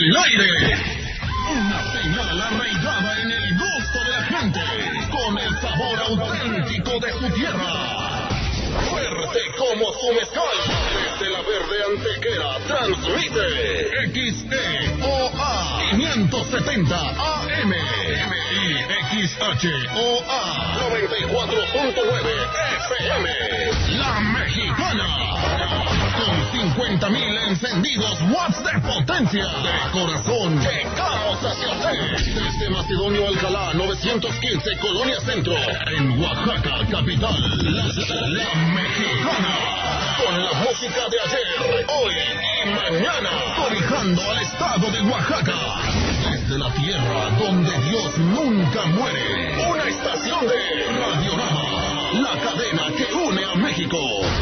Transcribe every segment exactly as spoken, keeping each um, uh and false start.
el aire. Una señal arraigada en el gusto de la gente, con el sabor auténtico de su tierra. Fuerte como su mezcal, desde la verde antequera transmite X E O A quinientos setenta A M y X H O A noventa y cuatro punto nueve F M. La Mexicana, con cincuenta mil encendidos watts de potencia, de corazón, de caos hacia usted. Desde Macedonio Alcalá, novecientos quince, Colonia Centro, en Oaxaca, capital. La, la Mexicana, con la música de ayer, hoy y mañana, cobijando al estado de Oaxaca. Desde la tierra donde Dios nunca muere, una estación de Radiorama, la cadena que une a México.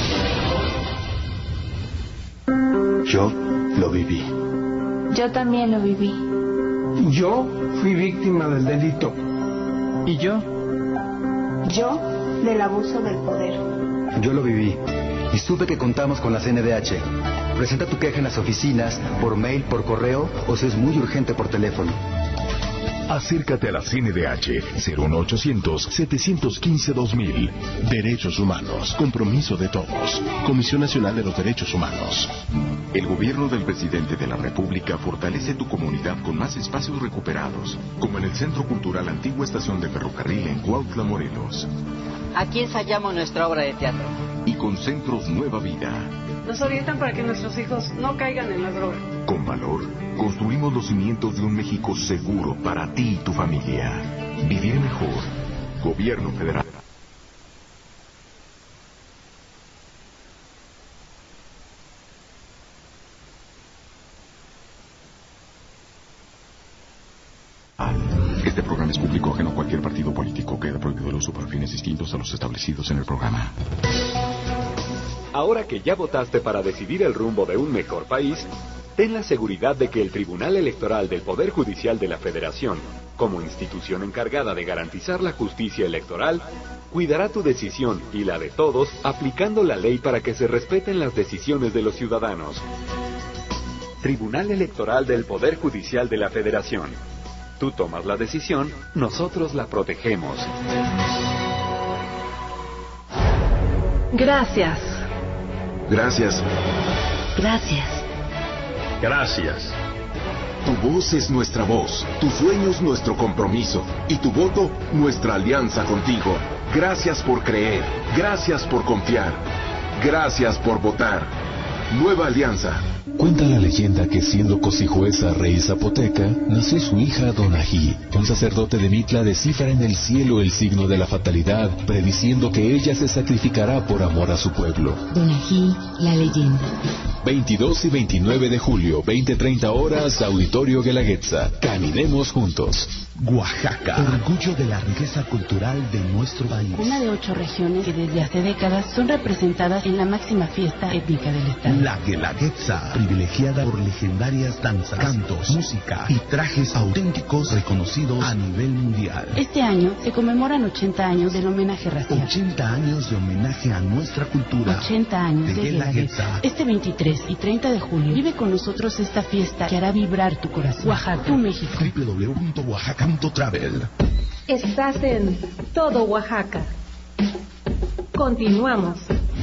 Yo lo viví. Yo también lo viví. Yo fui víctima del delito. ¿Y yo? Yo del abuso del poder. Yo lo viví y supe que contamos con la C N D H. Presenta tu queja en las oficinas, por mail, por correo o si es muy urgente por teléfono. Acércate a la C N D H cero uno ochocientos, setecientos quince, dos mil. Derechos Humanos, compromiso de todos. Comisión Nacional de los Derechos Humanos. El gobierno del presidente de la República fortalece tu comunidad con más espacios recuperados, como en el Centro Cultural Antigua Estación de Ferrocarril en Cuautla, Morelos. Aquí ensayamos nuestra obra de teatro. Y con Centros Nueva Vida. Nos orientan para que nuestros hijos no caigan en la droga. Con valor, construimos los cimientos de un México seguro para ti y tu familia. Vivir mejor. Gobierno Federal. Este programa es público ajeno a cualquier partido político. Queda prohibido el uso para fines distintos a los establecidos en el programa. Ahora que ya votaste para decidir el rumbo de un mejor país, ten la seguridad de que el Tribunal Electoral del Poder Judicial de la Federación, como institución encargada de garantizar la justicia electoral, cuidará tu decisión y la de todos, aplicando la ley para que se respeten las decisiones de los ciudadanos. Tribunal Electoral del Poder Judicial de la Federación. Tú tomas la decisión, nosotros la protegemos. Gracias. Gracias. Gracias. Gracias. Tu voz es nuestra voz, tu sueño es nuestro compromiso y tu voto nuestra alianza contigo. Gracias por creer, gracias por confiar, gracias por votar. Nueva Alianza. Cuenta la leyenda que siendo cosijueza rey zapoteca, nació su hija Donají. Un sacerdote de Mitla descifra en el cielo el signo de la fatalidad, prediciendo que ella se sacrificará por amor a su pueblo. Donají, la leyenda. veintidós y veintinueve de julio, veinte treinta horas, Auditorio Guelaguetza. Caminemos juntos. Oaxaca, orgullo de la riqueza cultural de nuestro país. Una de ocho regiones que desde hace décadas son representadas en la máxima fiesta étnica del estado. La Guelaguetza, privilegiada por legendarias danzas, cantos, música y trajes auténticos reconocidos a nivel mundial. Este año se conmemoran ochenta años del homenaje racial. ochenta años de homenaje a nuestra cultura. ochenta años de, de Guelaguetza. Este veintitrés y treinta de julio vive con nosotros esta fiesta que hará vibrar tu corazón. Oaxaca, tu México. doble u doble u doble u punto oaxaca punto travel. Estás en todo Oaxaca. Continuamos.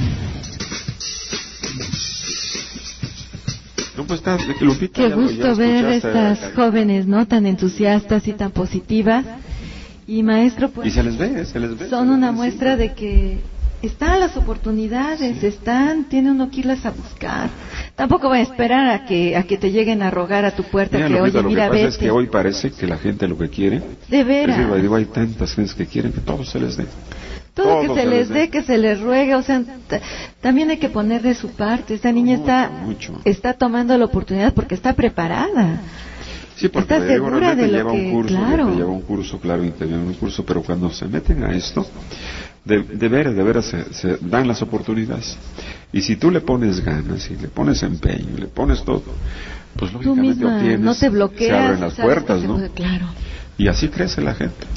No, pues está, Lupita, Qué ya, gusto ya ver estas la... jóvenes, ¿no? Tan entusiastas y tan positivas. Y maestro, pues... Y se les ve, se les ve. Son les una ve, muestra sí. de que están las oportunidades, sí. están, tiene uno que irlas a buscar. Tampoco va a esperar a que a que te lleguen a rogar a tu puerta. Mira, que Lupita, oye, lo mira, que pasa vete. es que hoy parece que la gente lo que quiere... De veras. Es decir, digo, hay tantas gentes que quieren que todo se les dé. Todo, todo que se, se les dé, que se les ruegue, o sea, t- también hay que poner de su parte. Esta niña mucho, está mucho. está tomando la oportunidad porque está preparada. Sí, porque está segura de lo lleva que, un curso, claro. lleva un curso, claro, interior, un curso, pero cuando se meten a esto, de, de veras, de veras se, se dan las oportunidades. Y si tú le pones ganas, y le pones empeño, le pones todo, pues lógicamente tú misma obtienes, no te bloqueas, se abren las puertas, ¿no? Puede, claro. Y así crece la gente.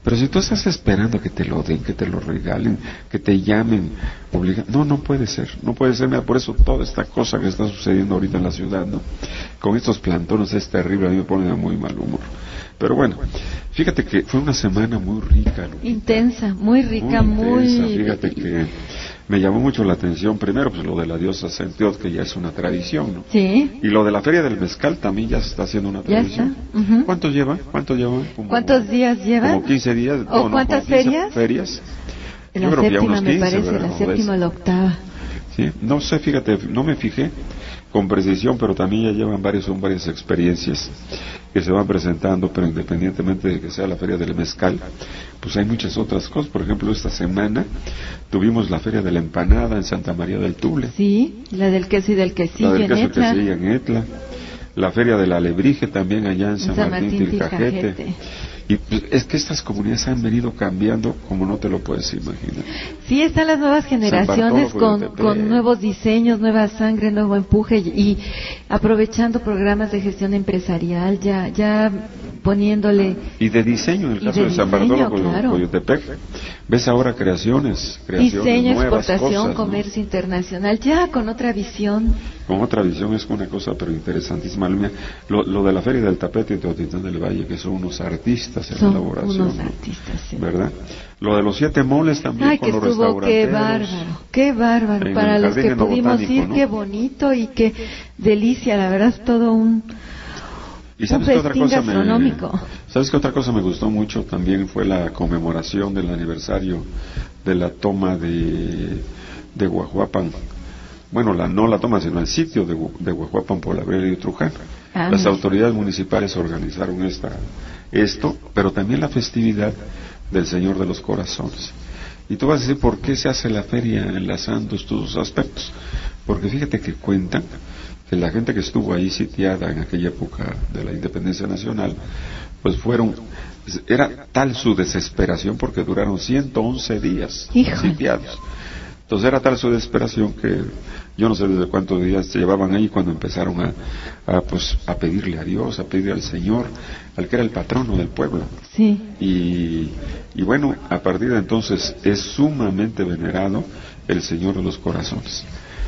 Pero si tú estás esperando que te lo den, que te lo regalen, que te llamen, obligan, no, no puede ser, no puede ser. Mira, por eso toda esta cosa que está sucediendo ahorita en la ciudad, ¿no? Con estos plantones es terrible, a mí me pone de muy mal humor. Pero bueno, fíjate que fue una semana muy rica, ¿no? Intensa, muy rica, muy... Intensa. Muy... Fíjate que me llamó mucho la atención, primero, pues lo de la diosa Senteot, que ya es una tradición, ¿no? Sí. Y lo de la Feria del Mezcal también ya se está haciendo una tradición. Ya está. Uh-huh. ¿Cuántos lleva? ¿Cuántos llevan? Como, ¿Cuántos días llevan? Como quince días. ¿O no, cuántas no, quince ferias? ferias. La Yo creo que ya séptima, unos quince, me parece, ¿verdad? la séptima o la octava. Sí, no sé, fíjate, no me fijé con precisión, pero también ya llevan varios, son varias experiencias que se van presentando, pero independientemente de que sea la Feria del Mezcal, pues hay muchas otras cosas. Por ejemplo, esta semana tuvimos la Feria de la Empanada en Santa María del Tuble. Sí, la del queso y del quesillo, la del queso en Etla. quesillo en Etla. La Feria del Alebrije también allá en San, San Martín, Martín Tilcajete. Tilcajete. Y pues, es que estas comunidades han venido cambiando como no te lo puedes imaginar. Sí, están las nuevas generaciones con, con nuevos diseños, nueva sangre, nuevo empuje y, y aprovechando programas de gestión empresarial, ya ya poniéndole... Y de diseño, en el caso de, de San Bartolo, claro. Coyotepec, ves ahora creaciones, creaciones diseño, nuevas, exportación, cosas, comercio ¿no? internacional, ya con otra visión. Con otra visión es una cosa pero interesantísima. Lo, lo de la Feria del Tapete y Teotitlán del Valle, que son unos artistas en son la elaboración. unos ¿no? artistas, sí. ¿Verdad? Lo de los siete moles también. Ay, con que los estuvo, qué restauranteros. bárbaro, qué bárbaro. Para los que pudimos ir, ¿no? Qué bonito y qué delicia, la verdad es todo un... ¿Y sabes qué otra cosa me, gastronómico? ¿Sabes qué otra cosa me gustó mucho? También fue la conmemoración del aniversario de la toma de, de Guajuapan. Bueno, la, no la toma, sino el sitio de, de Guajuapan por Abril y Truján. Ah, Las autoridades municipales organizaron esta, esto, pero también la festividad del Señor de los Corazones. Y tú vas a decir, ¿por qué se hace la feria enlazando estos aspectos? Porque fíjate que cuentan que la gente que estuvo ahí sitiada en aquella época de la independencia nacional, pues fueron, era tal su desesperación porque duraron ciento once días Híjole. sitiados. Entonces era tal su desesperación que yo no sé desde cuántos días se llevaban ahí cuando empezaron a, a pues a pedirle a Dios, a pedirle al Señor, al que era el patrono del pueblo. Sí. Y, y bueno, a partir de entonces es sumamente venerado el Señor de los Corazones.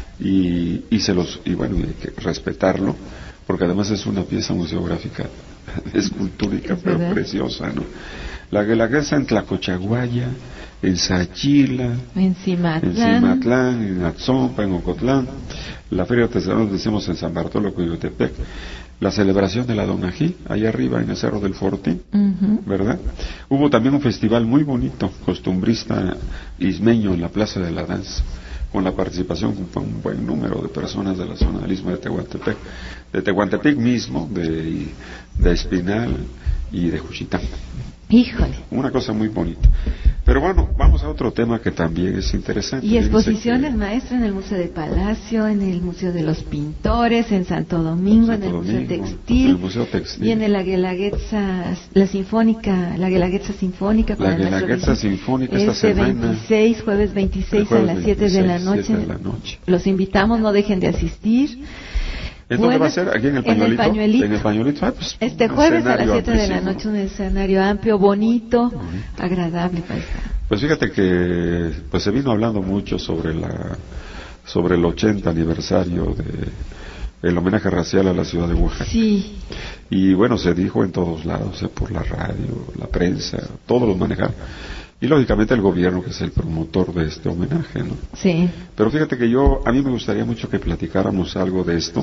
Y, y se los y bueno, hay que respetarlo, porque además es una pieza museográfica escultórica, pero ¿verdad? Preciosa, ¿no? La Guelaguetza en Tlacochaguaya, en Sachila, en Cimatlán, en, Cimatlán, en Atzompa, en Ocotlán, la Feria Artesanal, decimos en San Bartolo, Coyotepec, la celebración de la Donají, ahí arriba en el Cerro del Fortín, uh-huh. ¿verdad? Hubo también un festival muy bonito, costumbrista ismeño en la Plaza de la Danza, con la participación de un buen número de personas de la zona del Istmo de Tehuantepec, de Tehuantepec mismo, de, de Espinal y de Juchitán. Híjole. Una cosa muy bonita. Pero bueno, vamos a otro tema que también es interesante. Y exposiciones, que... maestra, en el Museo de Palacio, en el Museo de los Pintores, en Santo Domingo, Santo en el Museo, Domingo, Textil, el Museo Textil, y en el Guelaguetza, la Sinfónica, la Guelaguetza Sinfónica. La Guelaguetza Sinfónica esta semana. veintiséis, jueves veintiséis jueves a las siete de la noche. de la noche. Los invitamos, no dejen de asistir. ¿En dónde va a ser? ¿Aquí en el pañuelito? En el pañuelito. ¿En el pañuelito? Ah, pues, este jueves a las siete de la noche, un escenario amplio, bonito, bonito. agradable para estar. Pues fíjate que pues se vino hablando mucho sobre la sobre el ochenta aniversario de el homenaje racial a la ciudad de Oaxaca. Sí. Y bueno, se dijo en todos lados, eh, por la radio, la prensa, todos los manejaron. Y lógicamente el gobierno, que es el promotor de este homenaje, ¿no? Sí. Pero fíjate que yo, a mí me gustaría mucho que platicáramos algo de esto,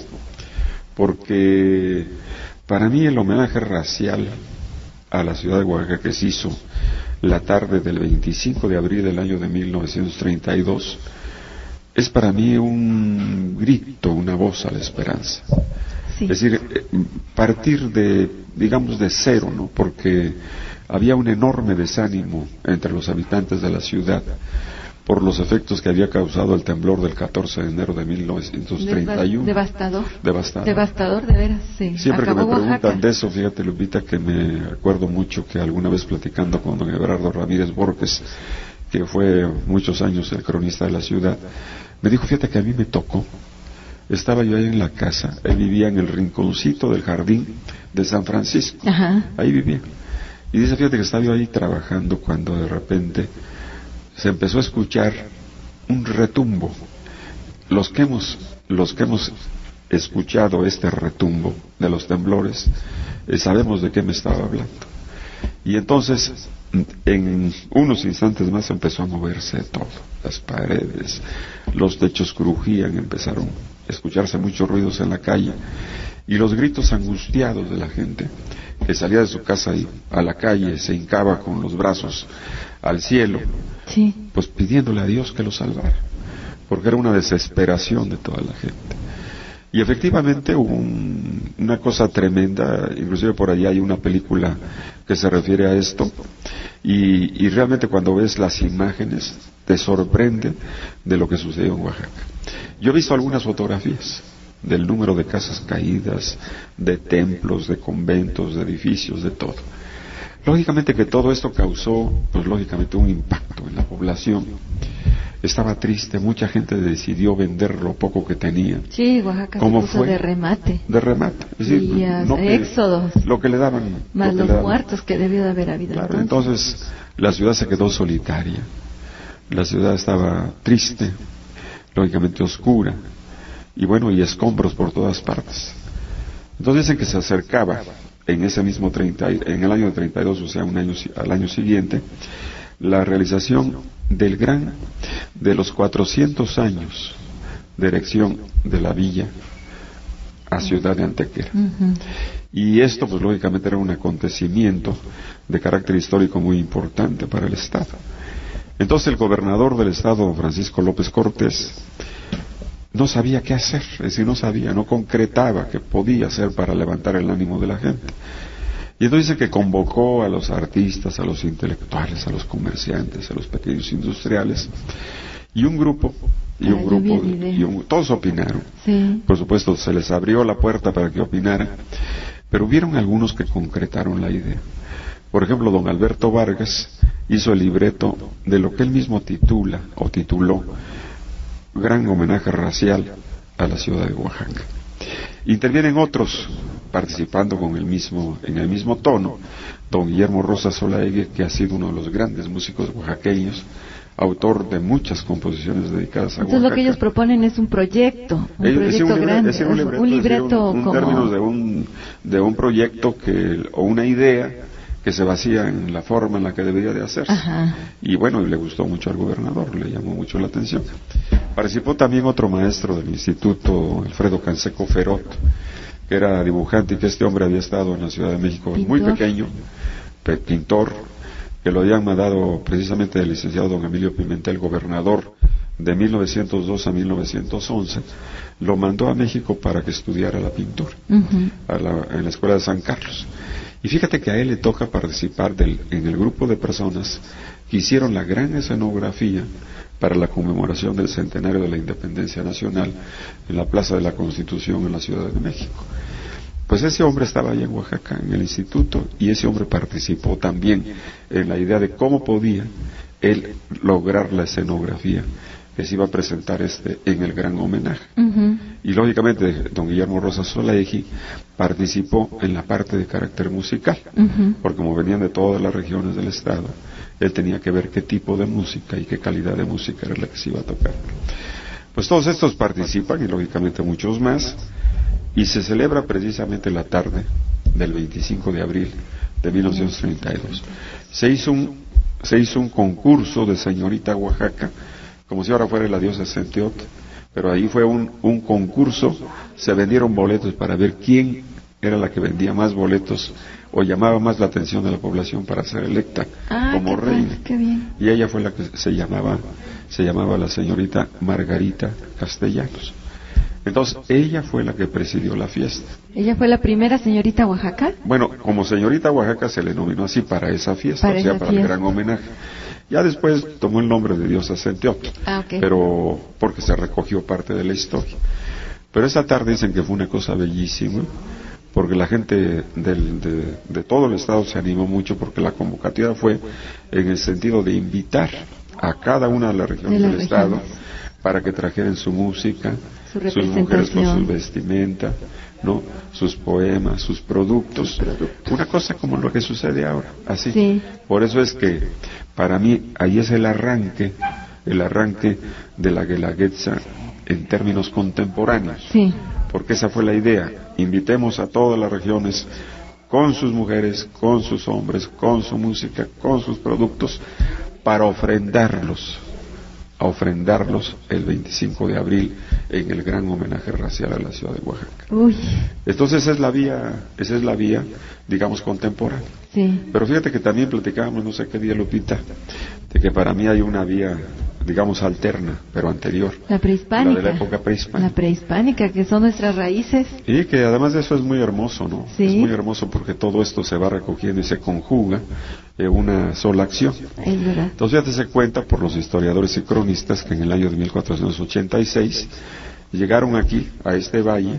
porque para mí el homenaje racial a la ciudad de Oaxaca que se hizo la tarde del veinticinco de abril del año de mil novecientos treinta y dos, es para mí un grito, una voz a la esperanza. Sí. Es decir, partir de, digamos, de cero, ¿no? Porque había un enorme desánimo entre los habitantes de la ciudad por los efectos que había causado el temblor del catorce de enero de mil novecientos treinta y uno. Devastador. Devastador. Devastador, de veras, sí. Siempre Acabó que me preguntan Oaxaca. de eso, fíjate, Lupita, que me acuerdo mucho que alguna vez platicando con don Everardo Ramírez Borges, que fue muchos años el cronista de la ciudad, me dijo, fíjate que a mí me tocó. Estaba yo ahí en la casa, él vivía en el rinconcito del jardín de San Francisco. Ajá. Ahí vivía. Y dice, fíjate que estaba yo ahí trabajando cuando de repente se empezó a escuchar un retumbo. Los que hemos, los que hemos escuchado este retumbo de los temblores, eh, sabemos de qué me estaba hablando. Y entonces, en unos instantes más empezó a moverse todo, las paredes, los techos crujían, empezaron a escucharse muchos ruidos en la calle y los gritos angustiados de la gente que salía de su casa y a la calle, se hincaba con los brazos al cielo, sí, pues pidiéndole a Dios que lo salvara, porque era una desesperación de toda la gente. Y efectivamente hubo un, una cosa tremenda, inclusive por allá hay una película que se refiere a esto, y, y realmente cuando ves las imágenes te sorprende de lo que sucedió en Oaxaca. Yo he visto algunas fotografías del número de casas caídas, de templos, de conventos, de edificios, de todo. Lógicamente que todo esto causó, pues lógicamente un impacto en la población. Estaba triste, mucha gente decidió vender lo poco que tenía. Sí, Oaxaca se puso de remate. De remate. Es decir, y a, no que, éxodos. Lo que le daban. Más lo los que daban. muertos que debió de haber habido. Claro, entonces la ciudad se quedó solitaria. La ciudad estaba triste, lógicamente oscura. Y bueno, y escombros por todas partes. Entonces dicen que se acercaba en ese mismo treinta, en el año de treinta y dos, o sea, un año al año siguiente, la realización del gran, de los cuatrocientos años de erección de la villa a Ciudad de Antequera. Uh-huh. Y esto, pues lógicamente era un acontecimiento de carácter histórico muy importante para el Estado. Entonces el gobernador del Estado, Francisco López Cortés, no sabía qué hacer, es decir, no sabía, no concretaba qué podía hacer para levantar el ánimo de la gente. Y entonces dice que convocó a los artistas, a los intelectuales, a los comerciantes, a los pequeños industriales, y un grupo, y un grupo, y un, todos opinaron. Sí. Por supuesto, se les abrió la puerta para que opinaran, pero hubieron algunos que concretaron la idea. Por ejemplo, don Alberto Vargas hizo el libreto de lo que él mismo titula, o tituló, Gran Homenaje Racial a la ciudad de Oaxaca. Intervienen otros participando con el mismo, en el mismo tono, don Guillermo Rosa Solaegue, que ha sido uno de los grandes músicos oaxaqueños, autor de muchas composiciones dedicadas a Entonces Oaxaca. lo que ellos proponen es un proyecto, un es, proyecto es un grande, es un libreto, un libreto un, un como... términos de un, de un proyecto que, o una idea que se vacía en la forma en la que debería de hacerse. Ajá. Y bueno, y le gustó mucho al gobernador, le llamó mucho la atención. Participó también otro maestro del instituto, Alfredo Canseco Ferot, que era dibujante y que este hombre había estado en la Ciudad de México ¿Pintor? Muy pequeño, pintor, que lo habían mandado precisamente del licenciado don Emilio Pimentel, gobernador de mil novecientos dos a mil novecientos once, lo mandó a México para que estudiara la pintura, uh-huh. a la, en la Escuela de San Carlos. Y fíjate que a él le toca participar del, en el grupo de personas que hicieron la gran escenografía para la conmemoración del centenario de la Independencia Nacional en la Plaza de la Constitución en la Ciudad de México. Pues ese hombre estaba allá en Oaxaca, en el instituto, y ese hombre participó también en la idea de cómo podía él lograr la escenografía que se iba a presentar este en el gran homenaje. Uh-huh. Y lógicamente don Guillermo Rosa Solaegue participó en la parte de carácter musical, uh-huh. porque como venían de todas las regiones del estado, él tenía que ver qué tipo de música y qué calidad de música era la que se iba a tocar. Pues todos estos participan, y lógicamente muchos más, y se celebra precisamente la tarde del veinticinco de abril de mil novecientos treinta y dos. Se hizo un, se hizo un concurso de señorita Oaxaca, como si ahora fuera la diosa Centeot, pero ahí fue un, un concurso, se vendieron boletos para ver quién era la que vendía más boletos o llamaba más la atención de la población para ser electa ah, como qué reina. Padre, qué bien. Y ella fue la que se llamaba, se llamaba la señorita Margarita Castellanos. Entonces, ella fue la que presidió la fiesta. ¿Ella fue la primera señorita Oaxaca? Bueno, como señorita Oaxaca se le nominó así para esa fiesta, para o sea, esa para fiesta. el gran homenaje. Ya después tomó el nombre de diosa Centeot, ah, okay. pero porque se recogió parte de la historia. Pero esa tarde dicen que fue una cosa bellísima, porque la gente del, de, de todo el estado se animó mucho, porque la convocatoria fue en el sentido de invitar a cada una de las regiones de las del regiones. estado para que trajeran su música, su sus mujeres con su vestimenta, ¿no? Sus poemas, sus productos, sus productos. Una cosa como lo que sucede ahora, así. Sí. Por eso es que para mí ahí es el arranque, el arranque de la Guelaguetza en términos contemporáneos. Sí. Porque esa fue la idea. Invitemos a todas las regiones con sus mujeres, con sus hombres, con su música, con sus productos, para ofrendarlos, a ofrendarlos el veinticinco de abril en el gran homenaje racial a la ciudad de Oaxaca. Uy. Entonces esa es la vía, esa es la vía, digamos, contemporánea. Sí. Pero fíjate que también platicábamos, no sé qué día, Lupita, de que para mí hay una vía, digamos, alterna, pero anterior. La prehispánica. La de la época prehispánica. La prehispánica, que son nuestras raíces. Y que además de eso es muy hermoso, ¿no? Sí. Es muy hermoso porque todo esto se va recogiendo y se conjuga en una sola acción. Es verdad. Entonces ya se cuenta por los historiadores y cronistas que en el año de mil cuatrocientos ochenta y seis llegaron aquí, a este valle,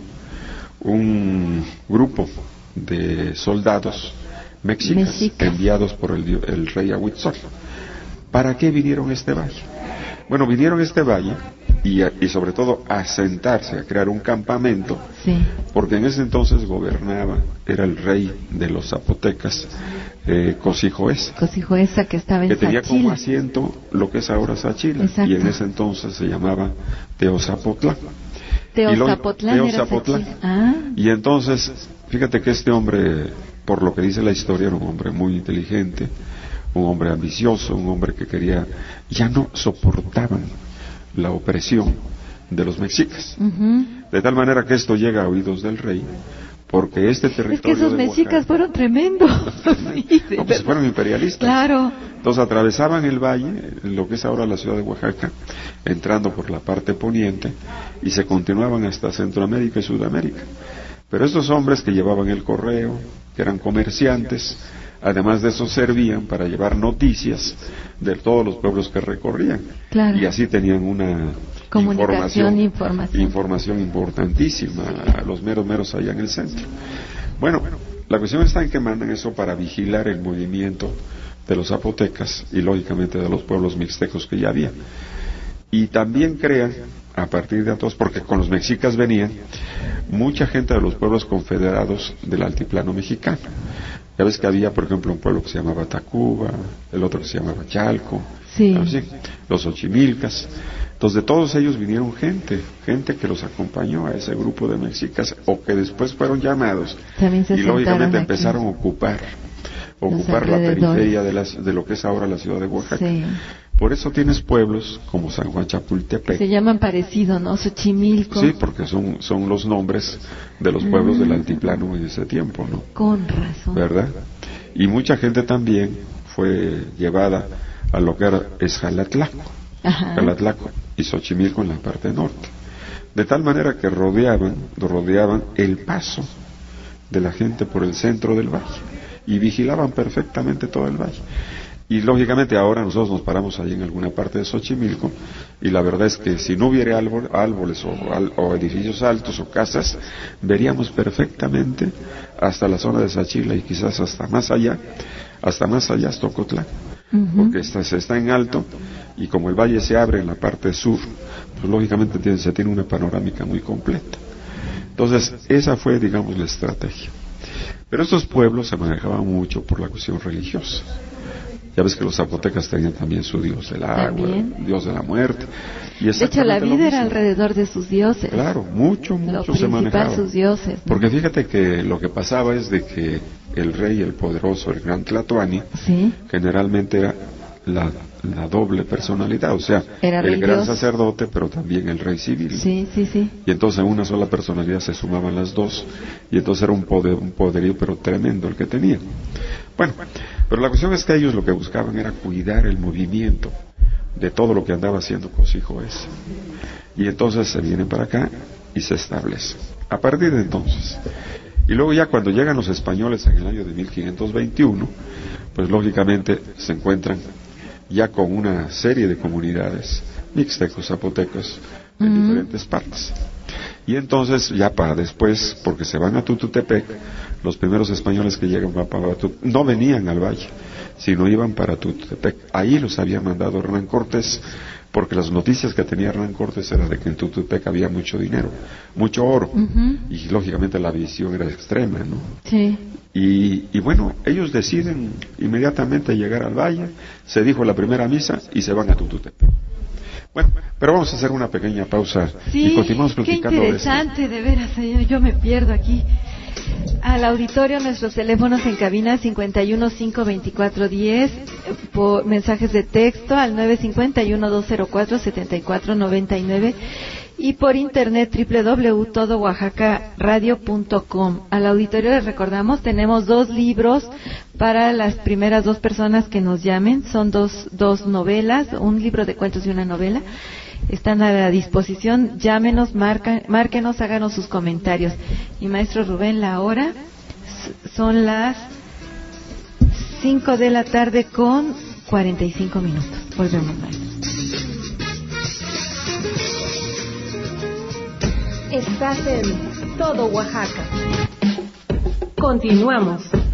un grupo de soldados mexicas, Mexicas. enviados por el, el rey Ahuitzol. ¿Para qué vinieron a este valle? Bueno, vinieron a este valle y, a, y sobre todo a asentarse, a crear un campamento, sí. porque en ese entonces gobernaba, era el rey de los zapotecas, eh, Cosijoesa. Cosijoesa, que estaba en que tenía Sachila. como asiento lo que es ahora Sachila. Exacto. Y en ese entonces se llamaba Teozapotlán. Teozapotlán, y lo, Teozapotlán. Era ah. Y entonces, fíjate que este hombre, por lo que dice la historia, era un hombre muy inteligente, un hombre ambicioso, un hombre que quería, ya no soportaban la opresión de los mexicas. Uh-huh. De tal manera que esto llega a oídos del rey, porque este territorio es que esos de mexicas Oaxaca, fueron tremendos. Sí, no, pues fueron imperialistas. Claro. Entonces atravesaban el valle, lo que es ahora la ciudad de Oaxaca, entrando por la parte poniente, y se continuaban hasta Centroamérica y Sudamérica. Pero estos hombres que llevaban el correo, que eran comerciantes, además de eso servían para llevar noticias de todos los pueblos que recorrían. Claro. Y así tenían una comunicación, información, información. información importantísima a los meros meros allá en el centro. Bueno, la cuestión está en que mandan eso para vigilar el movimiento de los zapotecas y lógicamente de los pueblos mixtecos que ya había. Y también crean, a partir de entonces, porque con los mexicas venían mucha gente de los pueblos confederados del altiplano mexicano. Ya ves que había, por ejemplo, un pueblo que se llamaba Tacuba, el otro que se llamaba Chalco, sí. así, los Ochimilcas. Entonces de todos ellos vinieron gente, gente que los acompañó a ese grupo de mexicas o que después fueron llamados y lógicamente empezaron a ocupar, ocupar la periferia de, las, de lo que es ahora la ciudad de Oaxaca. Sí. Por eso tienes pueblos como San Juan Chapultepec. Se llaman parecido, ¿no? Xochimilco. Sí, porque son, son los nombres de los pueblos mm. del altiplano en ese tiempo, ¿no? Con razón. ¿Verdad? Y mucha gente también fue llevada a lo que era Esjalatlaco, Jalatlaco y Xochimilco en la parte norte. De tal manera que rodeaban, rodeaban el paso de la gente por el centro del valle y vigilaban perfectamente todo el valle. Y lógicamente ahora nosotros nos paramos ahí en alguna parte de Xochimilco y la verdad es que si no hubiera árbol, árboles o, al, o edificios altos o casas, veríamos perfectamente hasta la zona de Sachila y quizás hasta más allá, hasta más allá hasta Ocotlán, uh-huh. porque está, se está en alto y como el valle se abre en la parte sur, pues lógicamente tiene, se tiene una panorámica muy completa. Entonces esa fue, digamos, la estrategia. Pero estos pueblos se manejaban mucho por la cuestión religiosa. Ya ves que los zapotecas tenían también su dios del agua, ¿también? Dios de la muerte. Y de hecho, la vida era alrededor de sus dioses. Claro, mucho, mucho lo se manejaba. sus dioses, ¿no? Porque fíjate que lo que pasaba es de que el rey, el poderoso, el gran Tlatoani, ¿sí? generalmente era la, la doble personalidad, o sea, era el gran Dios. sacerdote, pero también el rey civil. Sí, sí, sí. Y entonces en una sola personalidad se sumaban las dos, y entonces era un poder, un poderío, pero tremendo el que tenían. Bueno, pero la cuestión es que ellos lo que buscaban era cuidar el movimiento de todo lo que andaba haciendo Cosijoesa. Y entonces se vienen para acá y se establecen. A partir de entonces, y luego ya cuando llegan los españoles en el año de mil quinientos veintiuno, pues lógicamente se encuentran ya con una serie de comunidades mixtecos, zapotecos, en uh-huh. diferentes partes. Y entonces ya para después, porque se van a Tututepec, los primeros españoles que llegan para Tututepec no venían al valle, sino iban para Tututepec. Ahí los había mandado Hernán Cortés, porque las noticias que tenía Hernán Cortés era de que en Tututepec había mucho dinero, mucho oro, uh-huh. y lógicamente la visión era extrema, ¿no? Sí. Y, y bueno, ellos deciden inmediatamente llegar al valle, se dijo la primera misa y se van a Tututepec. Bueno, pero vamos a hacer una pequeña pausa sí, y continuamos platicando de esto. Qué interesante, de veras, yo, yo me pierdo aquí. Al auditorio, nuestros teléfonos en cabina cincuenta y uno, cinco veinticuatro, diez, por mensajes de texto al nueve cinco uno, dos cero cuatro, siete cuatro nueve nueve y por internet doble u doble u doble u punto todo oaxaca radio punto com. Al auditorio les recordamos, tenemos dos libros para las primeras dos personas que nos llamen, son dos, dos novelas, un libro de cuentos y una novela. Están a la disposición, llámenos, marca, márquenos, háganos sus comentarios. Y maestro Rubén, la hora son las cinco de la tarde con cuarenta y cinco minutos. Volvemos, maestro. Estás en Todo Oaxaca. Continuamos.